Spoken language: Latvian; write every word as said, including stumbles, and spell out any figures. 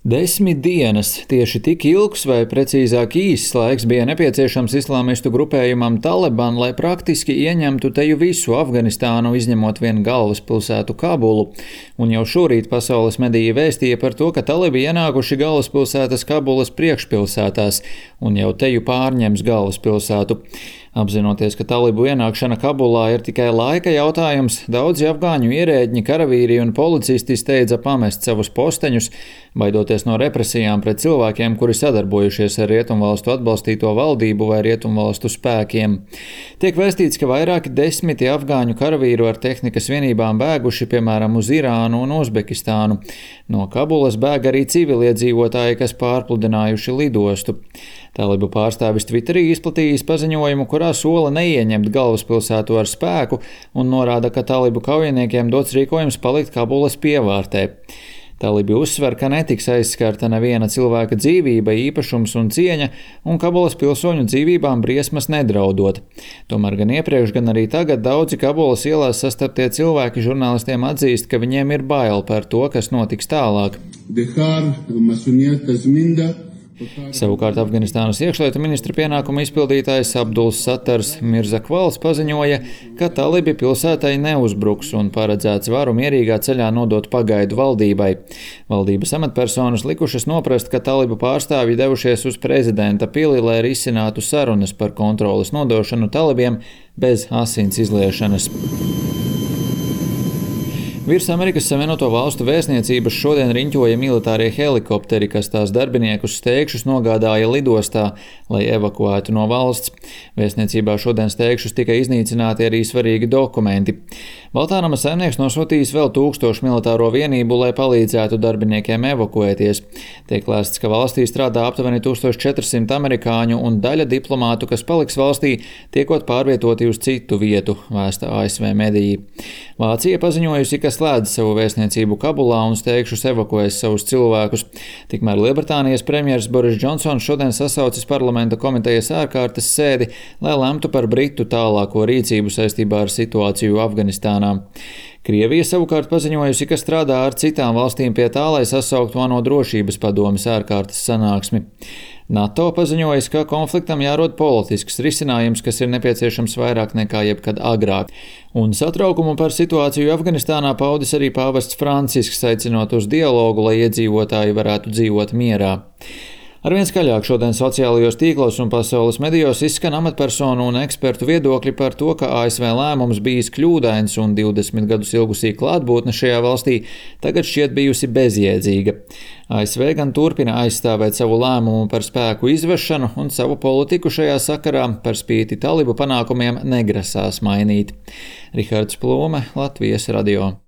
Desmit dienas, tieši tik ilgs vai precīzāk īss laiks bija nepieciešams islāmistu grupējumam Taliban, lai praktiski ieņemtu teju visu Afganistānu, izņemot vien galvaspilsētu Kabulu. Un jau šorīt pasaules mediji vēstīja par to, ka talibi ienākuši galvaspilsētas Kabulas priekšpilsētās un jau teju pārņems galvaspilsētu. Apzinoties, ka talibu ienākšana Kabulā ir tikai laika jautājums, daudzi afgāņu ierēģi, karavīri un policisti steidza pamest savus posteņus, baidoties no represijām pret cilvēkiem, kuri sadarbojušies ar rietumvalstu atbalstīto valdību vai rietumvalstu spēkiem. Tiek vēstīts, ka vairāki desmiti afgāņu karavīru ar tehnikas vienībām bēguši, piemēram, uz Irānu un Uzbekistānu. No Kabulas bēg arī civiliedzīvotāji, kas pārpludinājuši lidostu. Talibu pārstāvis Twitterī izplatījis paziņojumu, kurā sola neieņemt galvaspilsētu ar spēku un norāda, ka talibu kaujiniekiem dots rīkojums palikt Kabulas pievārtē. Talibi uzsver, ka netiks aizskarta neviena cilvēka dzīvība, īpašums un cieņa, un Kabulas pilsoņu dzīvībām briesmas nedraudot. Tomēr gan iepriekš, gan arī tagad daudzi Kabulas ielās sastaptie cilvēki žurnālistiem atzīst, ka viņiem ir bail par to, kas notiks tālāk. Savukārt Afganistānas iekšlietu ministra pienākumu izpildītājs Abduls Satars Mirzakvals paziņoja, ka talibi pilsētai neuzbruks un paredzēts varu mierīgā ceļā nodot pagaidu valdībai. Valdības amatpersonas likušas noprast, ka talibu pārstāvji devušies uz prezidenta pili, lai risinātu sarunas par kontroles nodošanu talibiem bez asins izliešanas. Virs Amerikas Savienoto Valstu vēstniecības šodien riņķoja militārie helikopteri, kas tās darbiniekus steigšus nogādāja lidostā, lai evakuētu no valsts. Vēstniecībā šodien steigšus tika iznīcināti arī svarīgi dokumenti. Baltānama saimnieks nosūtījis vēl tūkstošu militāro vienību, lai palīdzētu darbiniekiem evakuēties. Tiek lēsts, ka valstī strādā aptuveni tūkstoš četri simti amerikāņu un daļa diplomātu, kas paliks valstī, tiekot pārvietoti uz citu vietu, vēsta A S V mediji. Vācija paziņojusi, ka slēdz savu vēstniecību Kabulā un steigšus evakuēs savus cilvēkus. Tikmēr Lielbritānijas premjers Boris Džonsons šodien sasaucis parlamenta komitejas ārkārtas sēdi, lai lemtu par Britu tālāko rīcību saistībā ar situāciju Afganistānā. Krievija savukārt paziņojusi, ka strādā ar citām valstīm pie tā, lai sasauktu ANO drošības padomes ārkārtas sanāksmi. NATO paziņojas, ka konfliktam jārod politisks risinājums, kas ir nepieciešams vairāk nekā jebkad agrāk. Un satraukumu par situāciju Afganistānā paudis arī pāvests Francisks, aicinot uz dialogu, lai iedzīvotāji varētu dzīvot mierā. Arvien skaļāk šodien sociālajos tīklos un pasaules medijos izskan amatpersonu un ekspertu viedokļi par to, ka A S V lēmums bijis kļūdains un divdesmit gadus ilgusī klātbūtne šajā valstī tagad šķiet bijusi bezjēdzīga. A S V gan turpina aizstāvēt savu lēmumu par spēku izvešanu un savu politiku šajā sakarā par spīti talibu panākumiem negrasās mainīt. Rihards Plūme, Latvijas radio.